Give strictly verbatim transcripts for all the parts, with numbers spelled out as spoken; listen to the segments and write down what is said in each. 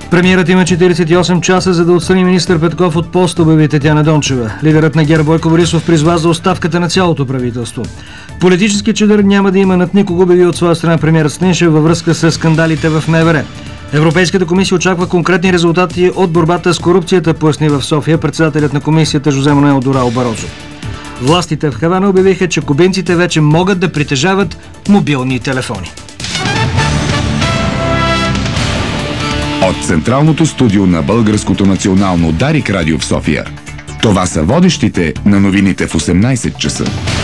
Премиерът има четиридесет и осем часа, за да отстрани министър Петков от пост, обяви Татяна Дончева. Лидерът на ГЕРБ Бойко Борисов призва за оставката на цялото правителство. Политически чадър няма да има над никого, обяви от своя страна премиерът Станишев във връзка с скандалите в МВР. Европейската комисия очаква конкретни резултати от борбата с корупцията, поясни в София председателят на комисията Жозе Мануел Дорао Барозо. Властите в Хавана обявиха, че кубинците вече могат да притежават мобилни телефони. От централното студио на Българското национално Дарик радио в София. Това са водещите на новините в осемнайсет часа.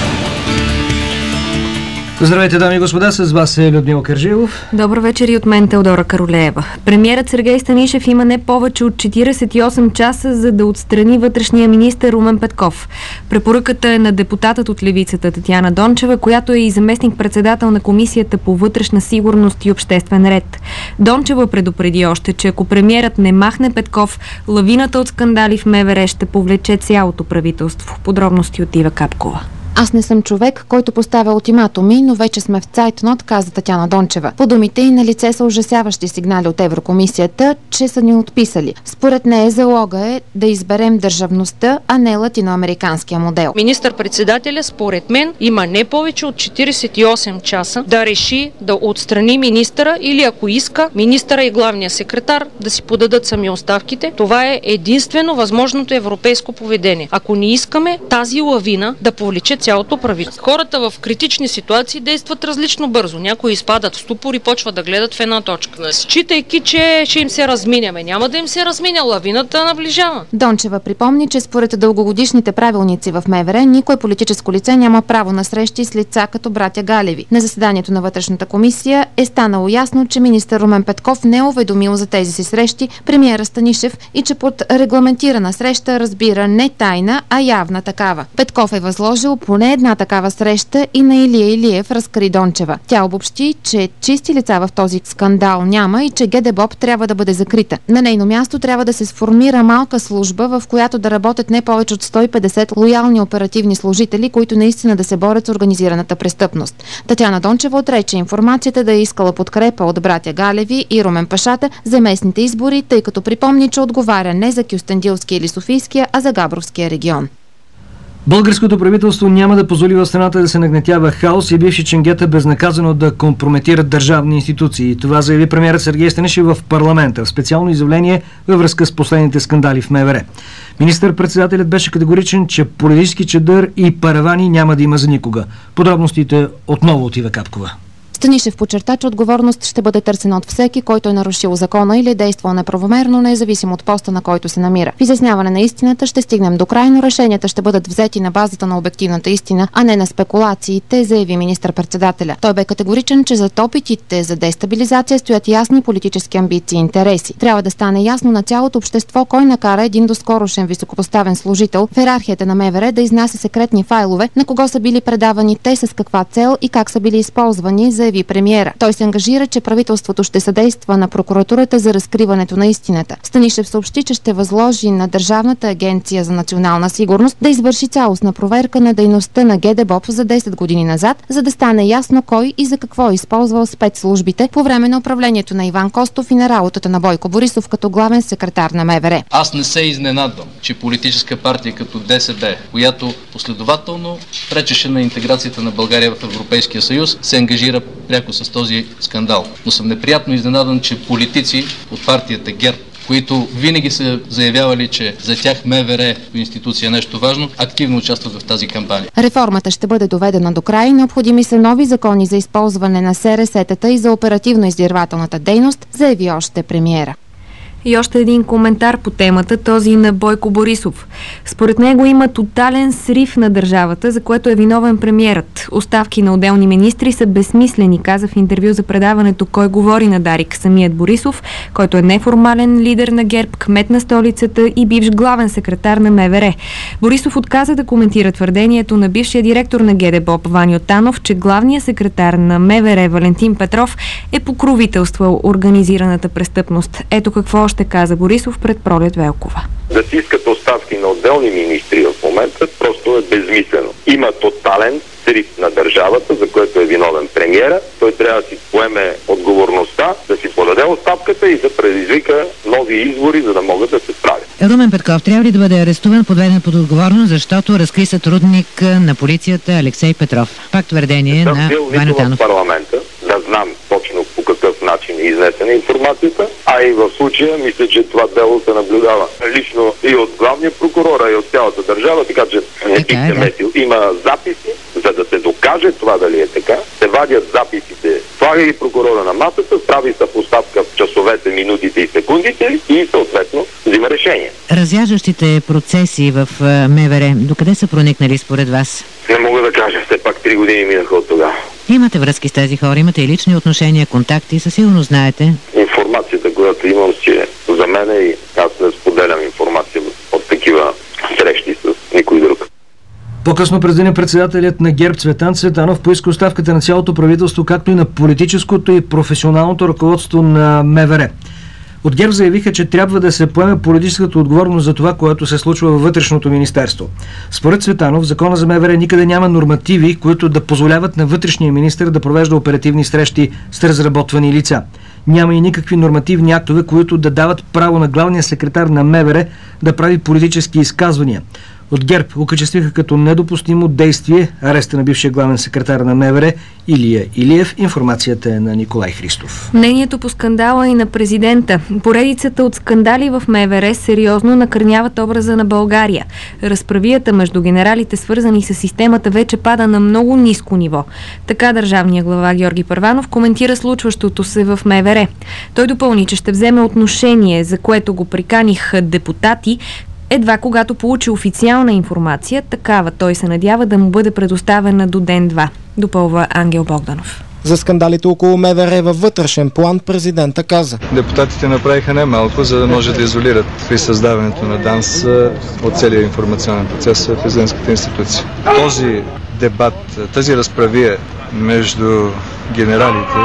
Здравейте, дами и господа, с вас е Людмила Кържилов. Добър вечер и от мен, Теодора Каролеева. Премиерът Сергей Станишев има не повече от четиридесет и осем часа, за да отстрани вътрешния министър Румен Петков. Препоръката е на депутатът от левицата Татяна Дончева, която е и заместник-председател на Комисията по вътрешна сигурност и обществен ред. Дончева предупреди още, че ако премиерът не махне Петков, лавината от скандали в МВР ще повлече цялото правителство. Подробности от Ива Капкова. Аз не съм човек, който поставя ултиматуми, но вече сме в цайтнот, каза Татяна Дончева. По думите й на лице са ужасяващи сигнали от Еврокомисията, че са ни отписали. Според нея залога е да изберем държавността, а не латиноамериканския модел. Министър-председателя, според мен, има не повече от четиридесет и осем часа да реши да отстрани министъра или, ако иска, министъра и главния секретар да си подадат сами оставките. Това е единствено възможното европейско поведение. Ако не искаме тази лавина да повлече цялото правителство. Хората в критични ситуации действат различно бързо. Някои изпадат в ступор и почват да гледат в една точка. Считайки, че ще им се разминяме. Няма да им се разминя, лавината наближава. Дончева припомни, че според дългогодишните правилници в МВР, никое политическо лице няма право на срещи с лица като братя Галеви. На заседанието на вътрешната комисия е станало ясно, че министър Румен Петков не е уведомил за тези си срещи премиера Станишев и че под регламентирана среща разбира не тайна, а явна такава. Петков е възложил поне една такава среща и на Илия Илиев, разкри Дончева. Тя обобщи, че чисти лица в този скандал няма и че ГДБОП трябва да бъде закрита. На нейно място трябва да се сформира малка служба, в която да работят не повече от сто и петдесет лоялни оперативни служители, които наистина да се борят с организираната престъпност. Татяна Дончева отрече информацията да е искала подкрепа от братя Галеви и Румен Пашата за местните избори, тъй като припомни, че отговаря не за Кюстендилския или Софийския, а за Габровския регион. Българското правителство няма да позволи в страната да се нагнетява хаос и бивши ченгета безнаказано да компрометират държавни институции. Това заяви премиерът Сергей Станишев в парламента в специално изявление във връзка с последните скандали в МВР. Министър-председателят беше категоричен, че политически чадър и паравани няма да има за никога. Подробностите отново от Ива Капкова. Станишев подчерта, че отговорност ще бъде търсена от всеки, който е нарушил закона или е действал неправомерно, независимо от поста, на който се намира. В изясняване на истината ще стигнем до край, но решенията ще бъдат взети на базата на обективната истина, а не на спекулациите, заяви министър-председателя. Той бе категоричен, че зад опитите за дестабилизация стоят ясни политически амбиции и интереси. Трябва да стане ясно на цялото общество кой накара един доскорошен високопоставен служител в йерархията на МВР да изнася секретни файлове, на кого са били предавани те, с каква цел и как са били използвани, заяви премиера. Той се ангажира, че правителството ще съдейства на прокуратурата за разкриването на истината. Станишев съобщи, че ще възложи на Държавната агенция за национална сигурност да извърши цялостна проверка на дейността на ГДБОП за десет години назад, за да стане ясно кой и за какво е използвал спецслужбите по време на управлението на Иван Костов и на работата на Бойко Борисов като главен секретар на МВР. Аз не се изненадвам, че политическа партия като ДСБ, която последователно пречеше на интеграцията на България в Европейския съюз, се ангажира пряко с този скандал. Но съм неприятно изненадан, че политици от партията ГЕРБ, които винаги са заявявали, че за тях МВР институция е нещо важно, активно участват в тази кампания. Реформата ще бъде доведена до край. Необходими са нови закони за използване на СРС-тата и за оперативно-издирвателната дейност, заяви още премиера. И още един коментар по темата, този на Бойко Борисов. Според него има тотален срив на държавата, за което е виновен премиерът. Оставки на отделни министри са безсмислени, каза в интервю за предаването "Кой говори" на Дарик самият Борисов, който е неформален лидер на ГЕРБ, кмет на столицата и бивш главен секретар на МВР. Борисов отказа да коментира твърдението на бившия директор на ГДБОП Ваньо Танов, че главният секретар на МВР Валентин Петров е покровителствал организираната престъпност. Ето какво ще каза Борисов пред Пролет Велкова. Да си искате оставки на отделни министри в момента просто е безмислено. Има тотален срив на държавата, за което е виновен премиера. Той трябва да си поеме отговорността, да си подаде оставката и да предизвика нови избори, за да могат да се справят. Румен Петков трябва ли да бъде арестуван, подведен под отговорност, защото разкри сътрудник на полицията Алексей Петров? Пак твърдение на Ваньо Танов. В парламента, да знам точно по какъв начин е изнесена информацията, а и в случая мисля, че това дело се наблюдава лично и от главния прокурор, и от цялата държава, така че не бих се месил. Има записи, за да се докаже това дали е така, се вадят записите, слага ги прокурора на масата, прави съпоставка в часовете, минутите и секундите и съответно взима решение. Разяждащите процеси в МВР, докъде са проникнали според вас? Не мога да кажа, все пак три години минаха от тогава. Имате връзки с тези хора, имате и лични отношения, контакти, със сигурност знаете. Информацията, която имам, че за мен и аз не споделям информация от такива срещи с никой друг. По-късно през деня председателят на ГЕРБ Цветан Цветанов поиска оставката на цялото правителство, както и на политическото и професионалното ръководство на МВР. От ГЕРБ заявиха, че трябва да се поеме политическата отговорност за това, което се случва във вътрешното министерство. Според Цветанов, в закона за МВР никъде няма нормативи, които да позволяват на вътрешния министър да провежда оперативни срещи с разработвани лица. Няма и никакви нормативни актове, които да дават право на главния секретар на МВР да прави политически изказвания. От ГЕРБ окачествиха като недопустимо действие ареста на бившия главен секретар на МВР Илия Илиев. Информацията е на Николай Христов. Мнението по скандала и на президента. Поредицата от скандали в МВР сериозно накърняват образа на България. Разправията между генералите, свързани с системата, вече пада на много ниско ниво. Така държавният глава Георги Първанов коментира случващото се в МВР. Той допълни, че ще вземе отношение, за което го приканиха депутати, едва когато получи официална информация. Такава той се надява да му бъде предоставена до ден-два, допълва Ангел Богданов. За скандалите около МВР във вътрешен план президента каза: депутатите направиха немалко, за да може да изолират при създаването на ДАНС от целия информационен процес в президентската институция. Този дебат, тази разправия между генералите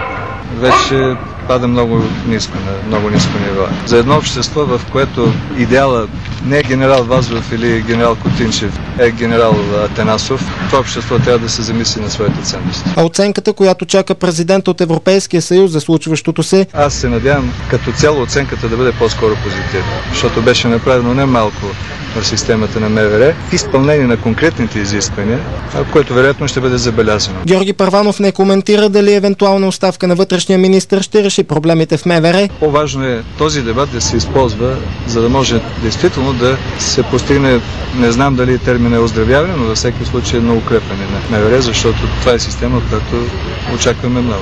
вече пада много ниско, на много ниско ниво. За едно общество, в което идеала не е генерал Вазов или генерал Котинчев, е генерал Атанасов, това общество трябва да се замисли на своите ценности. А оценката, която чака президент от Европейския съюз за случващото се? Аз се надявам като цяло оценката да бъде по-скоро позитивна, защото беше направено не малко в системата на МВР в изпълнение на конкретните изисквания, което вероятно ще бъде забелязано. Георги Първанов не коментира дали евентуална оставка на вътрешния министър ще реши проблемите в МВР. По-важно е този дебат да се използва, за да може действително да се постигне, не знам дали терминът е оздравяване, но във всеки случай на укрепване на МВР, защото това е система, която очакваме много.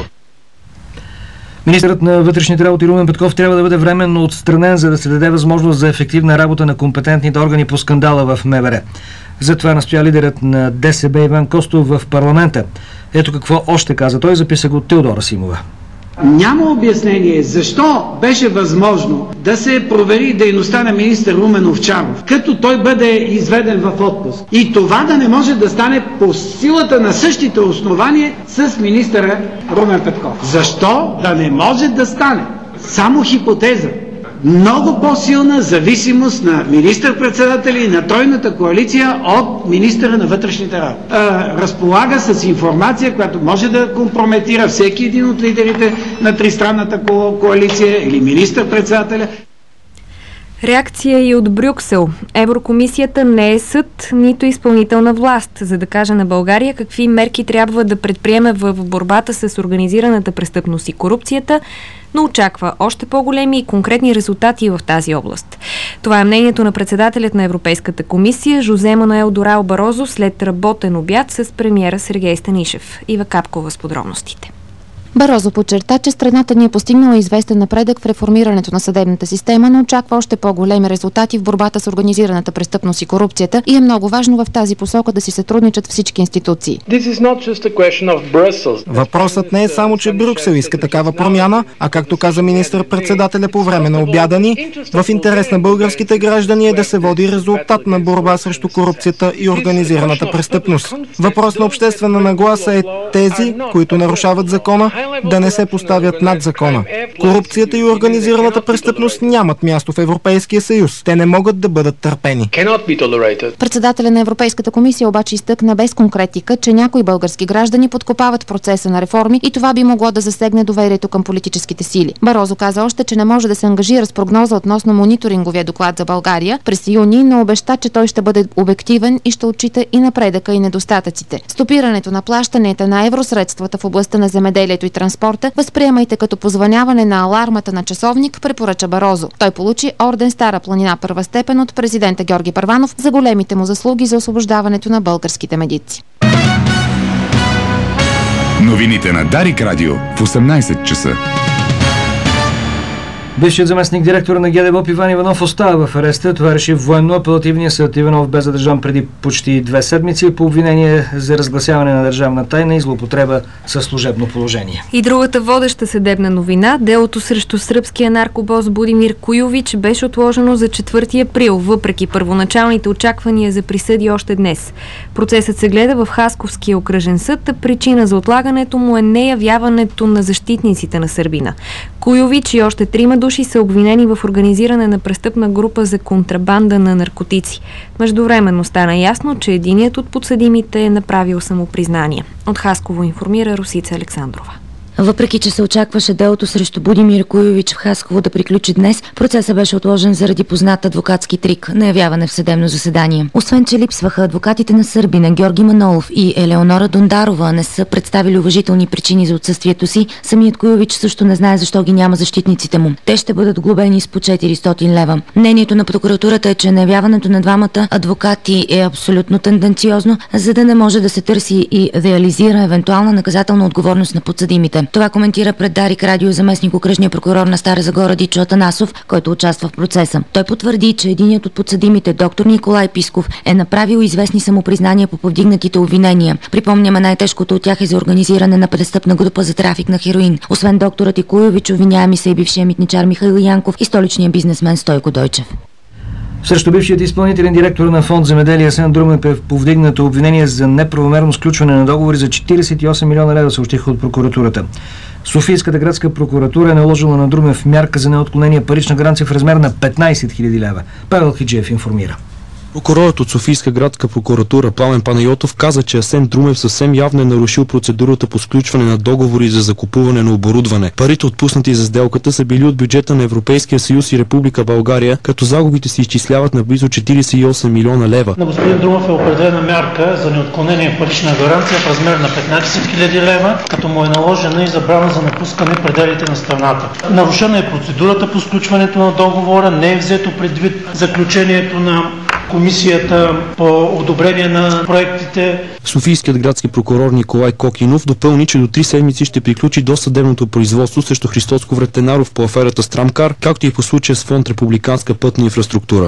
Министърът на вътрешните работи Румен Петков трябва да бъде временно отстранен, за да се даде възможност за ефективна работа на компетентните органи по скандала в МВР. Затова настоя лидерът на ДСБ Иван Костов в парламента. Ето какво още каза той, записа го от Теодора Симова. Няма обяснение защо беше възможно да се провери дейността на министър Румен Овчаров, като той бъде изведен в отпуск. И това да не може да стане по силата на същите основания с министъра Румен Петков. Защо да не може да стане? Само хипотеза. Много по-силна зависимост на министър-председателя и на тройната коалиция от министъра на вътрешните работи. Разполага с информация, която може да компрометира всеки един от лидерите на тристранната коалиция или министър-председателя. Реакция и от Брюксел. Еврокомисията не е съд, нито изпълнителна власт, за да каже на България какви мерки трябва да предприеме в борбата с организираната престъпност и корупцията, но очаква още по-големи и конкретни резултати в тази област. Това е мнението на председателят на Европейската комисия Жозе Мануел Дорао Барозо след работен обяд с премиера Сергей Станишев. Ива Капкова с подробностите. Барозо подчерта, че страната ни е постигнала известен напредък в реформирането на съдебната система, но очаква още по-големи резултати в борбата с организираната престъпност и корупцията и е много важно в тази посока да си сътрудничат всички институции. Въпросът не е само, че Брюксел иска такава промяна, а както каза министър-председателя по време на обяда ни, в интерес на българските граждани е да се води резултат на борба срещу корупцията и организираната престъпност. Въпрос на обществена нагласа е тези, които нарушават закона, да не се поставят над закона. Корупцията и организираната престъпност нямат място в Европейския съюз. Те не могат да бъдат търпени. Председателя на Европейската комисия обаче изтъкна без конкретика, че някои български граждани подкопават процеса на реформи и това би могло да засегне доверието към политическите сили. Барозо каза още, че не може да се ангажира с прогноза относно мониторинговия доклад за България през юни, но обеща, че той ще бъде обективен и ще отчита и напредъка и недостатъците. Стопирането на плащанията на евросредствата в областта на земеделието и транспорта възприемайте като позвъняване на алармата на часовник, препоръча Барозо. Той получи орден Стара планина първа степен от президента Георги Първанов за големите му заслуги за освобождаването на българските медици. Новините на Дарик Радио в осемнайсет часа. Бившият заместник директор на ГДБОП Иван Иванов остава в ареста. Това реши военно-апелативния съд. Иванов бе задържан преди почти две седмици по обвинение за разгласяване на държавна тайна и злоупотреба със служебно положение. И другата водеща съдебна новина, делото срещу сръбския наркобос Будимир Куйович беше отложено за четвърти април, въпреки първоначалните очаквания за присъди още днес. Процесът се гледа в Хасковския окръжен съд, а причина за отлагането му е неявяването на защитниците на сърбина. Куйович и още трима души са обвинени в организиране на престъпна група за контрабанда на наркотици. Междувременно стана ясно, че единият от подсъдимите е направил самопризнание. От Хасково информира Росица Александрова. Въпреки че се очакваше делото срещу Будимир Куйович в Хасково да приключи днес, процесът беше отложен заради познат адвокатски трик – неявяване в съдебно заседание. Освен че липсваха адвокатите на сърбина Георги Манолов и Елеонора Дондарова не са представили уважителни причини за отсъствието си, самият Куйович също не знае защо ги няма защитниците му. Те ще бъдат глобени с по четиристотин лева. Мнението на прокуратурата е, че неявяването на двамата адвокати е абсолютно тенденциозно, за да не може да се търси и реализира евентуална наказателна отговорност на подсъдимите. Това коментира пред Дарик Радио заместник окръжния прокурор на Стара Загора Дичо Атанасов, който участва в процеса. Той потвърди, че единият от подсъдимите, доктор Николай Писков, е направил известни самопризнания по повдигнатите обвинения. Припомняме, най-тежкото от тях е за организиране на престъпна група за трафик на хероин. Освен докторът и Куйович, обвиняеми са и бившия митничар Михаил Янков и столичния бизнесмен Стойко Дойчев. Срещу бившият изпълнителен директор на фонд Земеделие Асен Друмев е повдигнато обвинение за неправомерно сключване на договори за четирийсет и осем милиона лева, съобщиха от прокуратурата. Софийската градска прокуратура е наложила на Друмев мярка за неотклонение парична гаранция в размер на петнайсет хиляди лева. Павел Хиджиев информира. Прокурорът от Софийска градска прокуратура Пламен Панайотов каза, че Асен Друмев съвсем явно е нарушил процедурата по сключване на договори за закупуване на оборудване. Парите, отпуснати за сделката, са били от бюджета на Европейския съюз и Република България, като загубите се изчисляват на близо четирийсет и осем милиона лева. На господин Друмев е определена мярка за неотклонение парична гаранция в размер на петнайсет хиляди лева, като му е наложена и забрана за напускане пределите на страната. Нарушена е процедурата по сключването на договора, не е взето предвид заключението на комисията по одобрение на проектите. Софийският градски прокурор Николай Кокинов допълни, че до три седмици ще приключи досъдебното производство срещу Христос Ковретенаров по аферата Страмкар, както и по случая с фонд Републиканска пътна инфраструктура.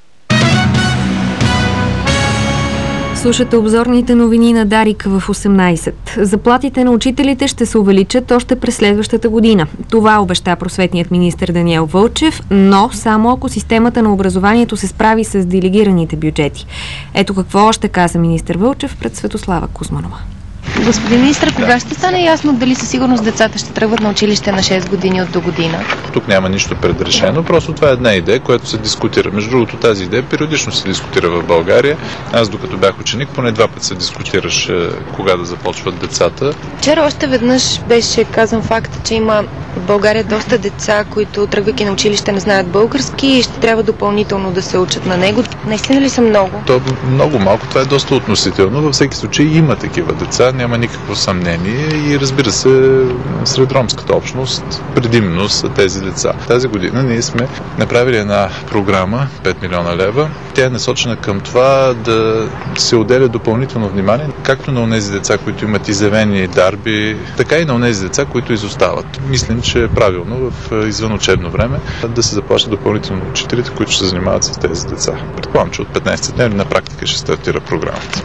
Слушате обзорните новини на Дарик в осемнайсет. Заплатите на учителите ще се увеличат още през следващата година. Това обеща просветният министър Даниел Вълчев, но само ако системата на образованието се справи с делегираните бюджети. Ето какво още каза министър Вълчев пред Светослава Кузманова. Господин министър, кога ще стане ясно дали със сигурност децата ще тръгват на училище на шест години от до година? Тук няма нищо предрешено, просто това е една идея, която се дискутира. Между другото, тази идея периодично се дискутира в България. Аз докато бях ученик, поне два пъти се дискутираше кога да започват децата. Вчера още веднъж беше казан факт, че има в България доста деца, които тръгвайки на училище не знаят български и ще трябва допълнително да се учат на него. Наистина ли са много? То много малко, това е доста относително. Във всеки случай има такива деца, няма никакво съмнение и разбира се, сред ромската общност предимно са тези деца. Тази година ние сме направили една програма, пет милиона лева. Тя е насочена към това да се отделя допълнително внимание, както на онези деца, които имат изявени дарби, така и на онези деца, които изостават. Мислим, че е правилно в извънучебно време да се заплащат допълнително учителите, които ще се занимават с тези деца. Предполагам, че от петнайсет дни на практика ще стартира програмата.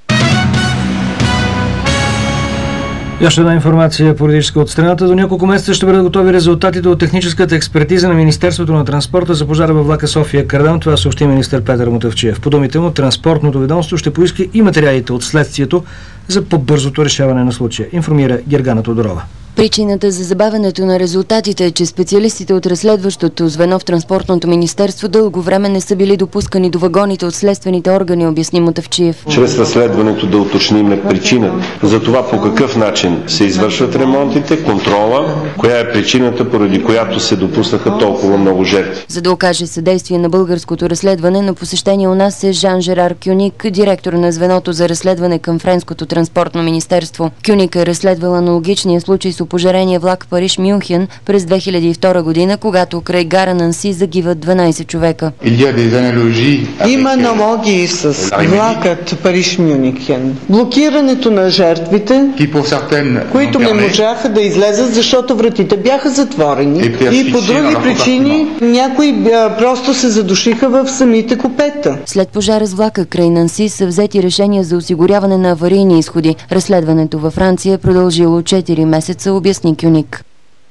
И още една информация политическа от страната. До няколко месеца ще бъдат готови резултатите от техническата експертиза на Министерството на транспорта за пожара във влака София Кардам. Това съобщи министър Петър Мутафчиев. По думите му, транспортното ведомство ще поиска и материалите от следствието за по-бързото решаване на случая, информира Гергана Тодорова. Причината за забавянето на резултатите е, че специалистите от разследващото звено в Транспортното министерство дълго време не са били допускани до вагоните от следствените органи, обясни Мутафчиев. Чрез разследването да уточним причината за това по какъв начин се извършват ремонтите, контрола, коя е причината, поради която се допуснаха толкова много жертви. За да окаже съдействие на българското разследване, на посещение у нас е Жан-Жерар Кюник, директор на звеното за разследване към Френското транспортно министерство. Кюник е разследвал аналогичния случай с опожарения влак Париж-Мюнхен през две хиляди и втора година, когато край гара Нанси загиват дванайсет човека. Има аналогии с влакът Париж-Мюнхен. Блокирането на жертвите, които не можаха да излезат, защото вратите бяха затворени и по други причини някои просто се задушиха в самите купета. След пожара с влака край Нанси са взети решения за осигуряване на аварийни изходи. Разследването във Франция е продължило четири месеца, обясни Кюник.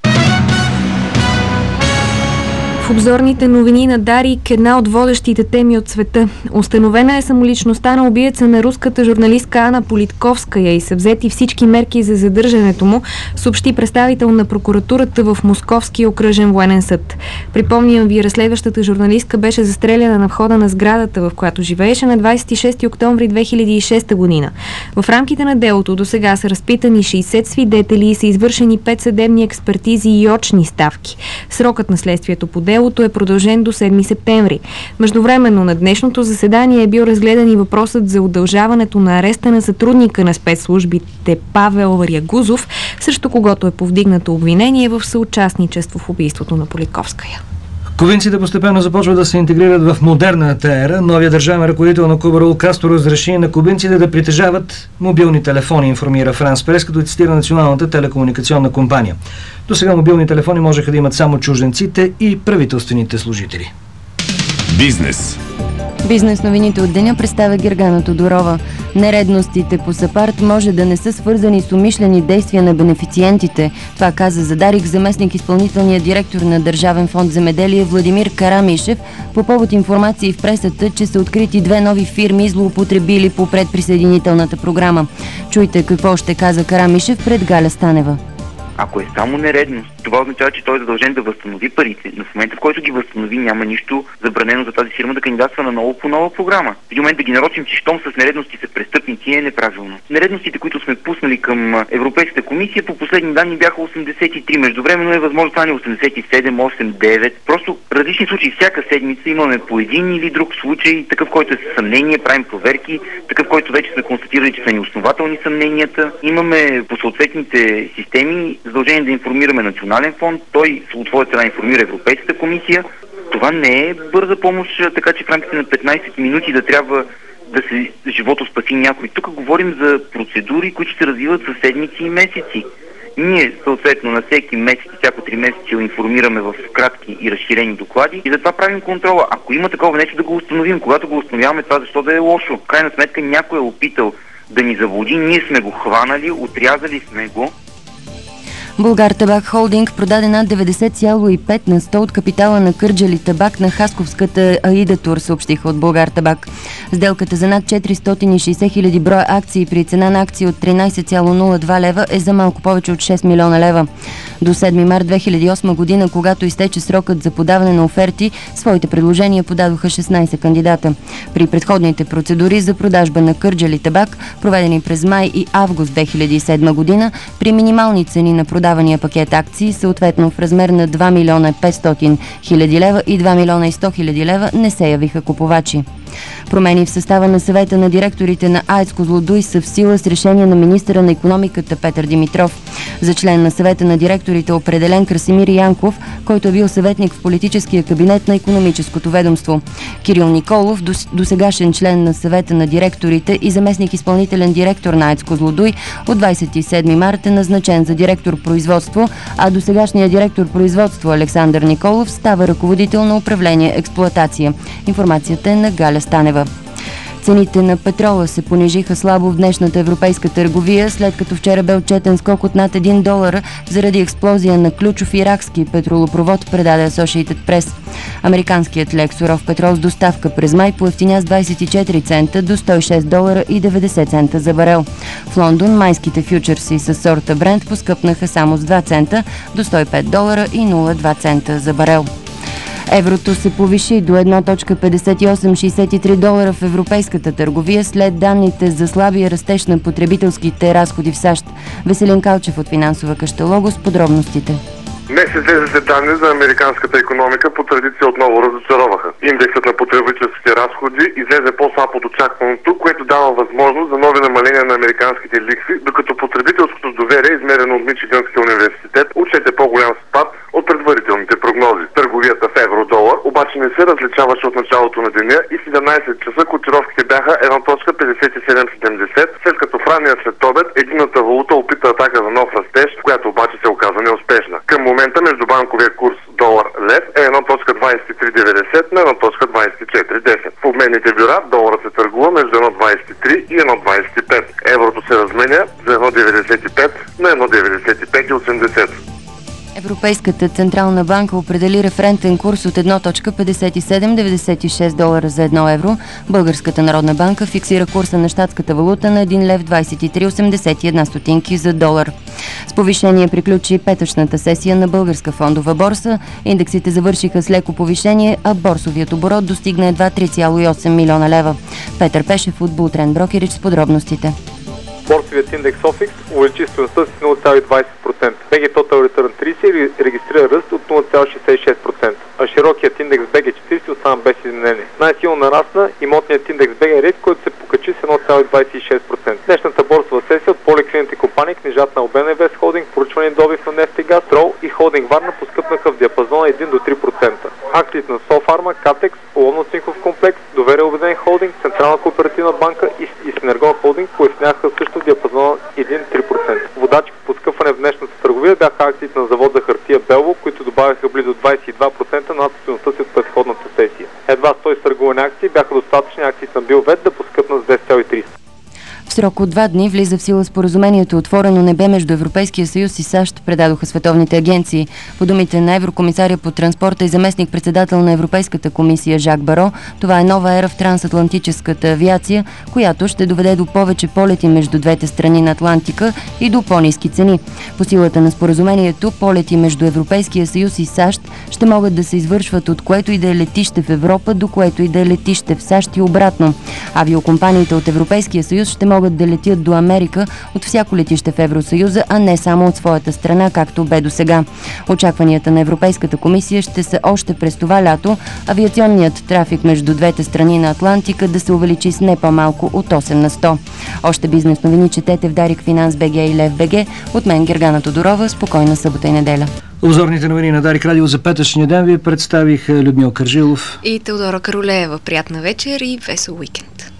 В обзорните новини на Дарик една от водещите теми от света. Установена е самоличността на убиеца на руската журналистка Ана Политковская и са взети всички мерки за задържането му, съобщи представител на прокуратурата в Московския окръжен военен съд. Припомням ви, разследващата журналистка беше застреляна на входа на сградата, в която живееше на двадесет и шести октомври две хиляди и шеста година. В рамките на делото до сега са разпитани шейсет свидетели и са извършени пет съдебни експертизи и очни ставки. Срокът на следствието по делото е продължен до седми септември. Междувременно на днешното заседание е бил разгледан и въпросът за удължаването на ареста на сътрудника на спецслужбите Павел Рягузов, срещу когото е повдигнато обвинение в съучастничество в убийството на Политковская. Кубинците постепенно започват да се интегрират в модерната ера. Новият държавен ръководител на Куба Раул Кастро разреши на кубинците да притежават мобилни телефони, информира Франс Прес, като цитира националната телекомуникационна компания. До сега мобилни телефони можеха да имат само чужденците и правителствените служители. Бизнес. Бизнес новините от деня представя Гергана Тодорова. Нередностите по САПАРТ може да не са свързани с умишлени действия на бенефициентите. Това каза за Дарик заместник изпълнителният директор на Държавен фонд земеделие Владимир Карамишев по повод информации в пресата, че са открити две нови фирми, злоупотребили по предприсъединителната програма. Чуйте какво ще каза Карамишев пред Галя Станева. Ако е само нередност, това означава, че той е задължен да възстанови парите, но в момента, в който ги възстанови, няма нищо забранено за тази фирма да кандидатства на ново по нова програма. В един момент да ги нарочим, че щом с нередности са престъпници, е неправилно. Нередностите, които сме пуснали към Европейската комисия, по последни данни бяха осемдесет и три. Междувременно е възможно да стане осемдесет и седем, осем, девет. Просто различни случаи. Всяка седмица имаме по един или друг случай, такъв, който е със съмнение, правим проверки, такъв, който вече сме констатирали, че са неоснователни съмненията. Имаме по съответните системи задължение да информираме Национален фонд, той от своя страна информира Европейската комисия. Това не е бърза помощ, така че в рамките на петнайсет минути да трябва да се живото спаси някой. Тук говорим за процедури, които се развиват за седмици и месеци. Ние съответно на всеки месец и всяко три месеца информираме в кратки и разширени доклади и затова правим контрола. Ако има такова нещо, да го установим. Когато го установяваме, това защо да е лошо? В крайна сметка някой е опитал да ни заблуди, ние сме го хванали, отрязали сме го. Булгартабак Холдинг продаде над деветдесет цяло и пет на сто от капитала на Кърджали табак на хасковската Аида Тур, съобщиха от Булгартабак. Сделката за над четиристотин и шейсет хиляди броя акции при цена на акции от тринайсет цяло нула два лева е за малко повече от шест милиона лева. До седми март две хиляди и осма година, когато изтече срокът за подаване на оферти, своите предложения подадоха шестнайсет кандидата. При предходните процедури за продажба на Кърджали табак, проведени през май и август две хиляди и седма година, при минимални цени на продавания пакет акции, съответно в размер на два милиона и петстотин хиляди лева и два милиона и сто хиляди лева, не се явиха купувачи. Промени в състава на съвета на директорите на АЕЦ Козлодуй са в сила с решение на министъра на икономиката Петър Димитров. За член на съвета на директорите е определен Красимир Янков, който е бил съветник в политическия кабинет на икономическото ведомство. Кирил Николов, досегашен член на съвета на директорите и заместник изпълнителен директор на АЕЦ Козлодуй, от двадесет и седми март е назначен за директор производство, а досегашният директор производство Александър Николов става ръководител на управление експлоатация. Информацията е на Галя Станева. Цените на петрола се понижиха слабо в днешната европейска търговия, след като вчера бе отчетен скок от над един долар заради експлозия на ключов иракски петролопровод, предаде Associated Press. Американският лек суров петрол с доставка през май поевтиня с двадесет и четири цента до сто и шест долара и деветдесет цента за барел. В Лондон майските фьючерси с сорта Брент поскъпнаха само с два цента до сто и пет долара и нула център два цента за барел. Еврото се повиши до едно цяло петдесет и осем шейсет и три долара в европейската търговия след данните за слабия растеж на потребителските разходи в САЩ. Веселин Калчев от финансова къща Лого с подробностите. Днес излезе данни за американската икономика, по традиция отново разочароваха. Индексът на потребителските разходи излезе по-слаб от очакваното, което дава възможност за нови намаления на американските лихви, докато потребителското доверие, измерено от Мичиганския университет, отчете по-голям спад от предварителните прогнози. Търговията в евро-долар обаче не се различаваше от началото на деня и в седемнадесет часа котировките бяха едно цяло петдесет и седем седемдесет, след като в ранния след обед единната валута опита атака за нов растеж, която обаче се оказа неуспешна. Към момента междубанковия курс долар-лев е едно цяло двадесет и три деветдесет на едно цяло двадесет и четири десет. В обменните бюра доларът се търгува между едно цяло двадесет и три и едно цяло двадесет и пет. Еврото се разменя за едно цяло деветдесет и пет на едно цяло деветдесет и пет осемдесет. Европейската централна банка определи референтен курс от едно цяло петдесет и седем деветдесет и шест долара за едно евро. Българската народна банка фиксира курса на щатската валута на един лев двадесет и три осемдесет и една стотинки за долар. С повишение приключи петъчната сесия на Българска фондова борса. Индексите завършиха с леко повишение, а борсовият оборот достигна едва три цяло и осем милиона лева. Петър Пешев от Бултрен Брокерич с подробностите. Борсовият индекс Софикс увеличи стойността с нула цяло двадесет процента. би джи Total Return тридесет регистрира ръст от нула цяло шейсет и шест процента, а широкият индекс би джи четиридесет остана без изменение. Най-силно нарасна имотният индекс би джи Rate, който се покачи с едно цяло двадесет и шест процента. Днешната борсова сесия от по-ликвидните компании, книжата на Обен Инвест Холдинг, проучване и добив на нефт и газ, Трол и Холдинг Варна поскъпнаха в диапазона един до три процента. Акциите на Софарма, Катекс, Оловно-цинков комплекс, Доверие Обединен Холдинг, Централна кооперативна банка и, и Синергон Холдинг поевтиняха също в диапазона един до три процента. Водачи по поскъпване в днешната търговия бяха акциите на завод за хартия Белво, които добавяха близо двадесет и два процента над стойността си от предходната сесия. Едва сто изтъргувани акции бяха достатъчни акциите на Билвет да поскъпнат с десет цяло тридесет. В срок от два дни влиза в сила споразумението Отворено небе между Европейския съюз и САЩ, предадоха световните агенции. По думите на еврокомисаря по транспорта и заместник-председател на Европейската комисия Жак Баро, това е нова ера в трансатлантическата авиация, която ще доведе до повече полети между двете страни на Атлантика и до по-ниски цени. По силата на споразумението, полети между Европейския съюз и САЩ ще могат да се извършват от което и да е летище в Европа до което и да е летище в САЩ и обратно. Авиокомпаниите от Европейския съюз ще могат да летят до Америка от всяко летище в Евросъюза, а не само от своята страна, както бе до сега. Очакванията на Европейската комисия ще са още през това лято авиационният трафик между двете страни на Атлантика да се увеличи с не по-малко от осем на сто. Още бизнес новини четете в Дарик Финанс БГ и Лев БГ. От мен Гергана Тодорова. Спокойна събота и неделя. Обзорните новини на Дарик Радио за петъчния ден ви представих Людмил Кържилов и Теодора Каролеева. Приятна вечер и весел уикенд.